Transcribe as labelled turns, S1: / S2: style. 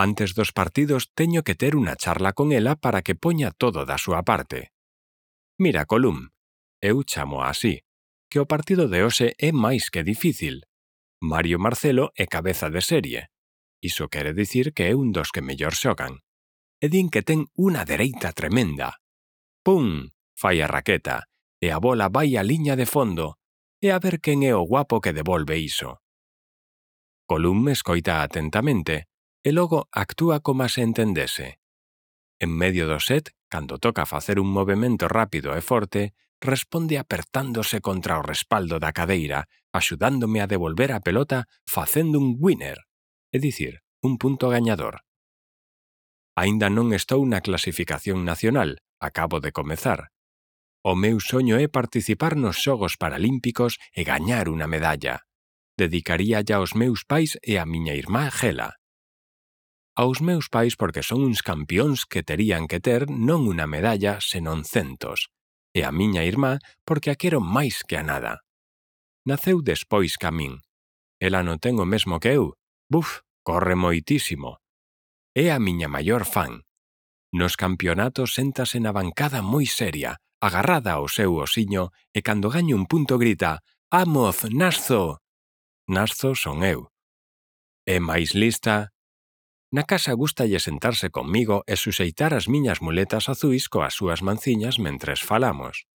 S1: Antes dos partidos teño que ter unha charla con ela para que poña todo da súa parte. Mira, Colum, eu chamo así, que o partido de hoxe é máis que difícil. Mario Marcelo é cabeza de serie. Iso quere dicir que é un dos que mellor xogan. E din que ten unha dereita tremenda. Pum! Fai a raqueta, e a bola vai á liña de fondo, e a ver quen é o guapo que devolve iso. Colum escoita atentamente, e logo actúa como se entendese. En medio do set, cando toca facer un movimento rápido e forte, responde apertándose contra o respaldo da cadeira, axudándome a devolver a pelota facendo un winner, é dicir, un punto gañador. Aínda non estou na clasificación nacional, acabo de comezar. O meu soño é participar nos Xogos Paralímpicos e gañar unha medalla. Dedicaríalla aos meus pais e a miña irmá Gela. Aos meus pais porque son uns campións que terían que ter non unha medalla, senón centos. E a miña irmá porque a quero máis que a nada. Naceu despois ca min. Ela non ten o mesmo que eu. Buf, corre moitísimo. É a miña maior fan. Nos campeonatos séntase na bancada moi seria, agarrada ao seu osiño, e cando gaña un punto grita «Amoz, Nazzo!». Nazzo son eu. É máis lista. Na casa gústalle sentarse conmigo e suxeitar as miñas muletas azuis coas súas manciñas mentres falamos.